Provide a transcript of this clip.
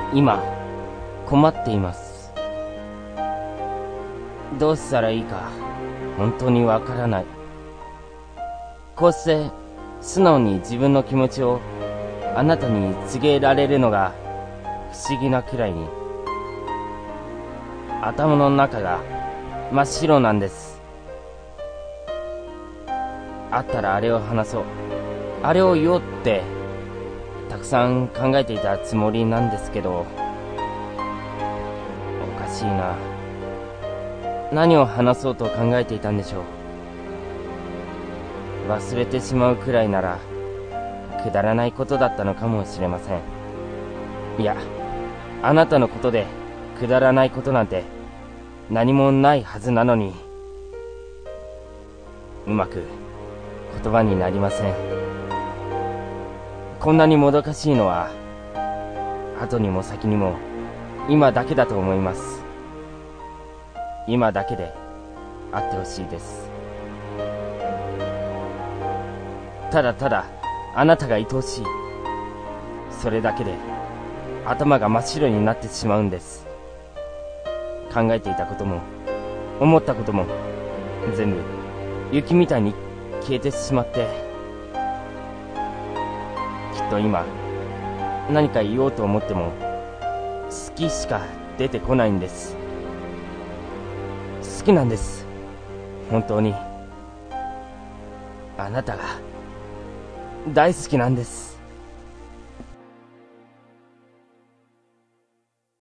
今、困っています。どうしたらいいか、本当にわからない。こうして、素直に自分の気持ちをあなたに告げられるのが不思議なくらいに、頭の中が真っ白なんです。あったらあれを話そう、あれを言おうってたくさん考えていたつもりなんですけど、おかしいな。何を話そうと考えていたんでしょう。忘れてしまうくらいならくだらないことだったのかもしれません。いや、あなたのことでくだらないことなんて何もないはずなのに、うまく言葉になりません。こんなにもどかしいのは後にも先にも今だけだと思います。今だけであってほしいです。ただただあなたが愛おしい、それだけで頭が真っ白になってしまうんです。考えていたことも思ったことも全部雪みたいに消えてしまって、きっと今何か言おうと思っても好きしか出てこないんです。好きなんです、本当に。あなたが大好きなんです。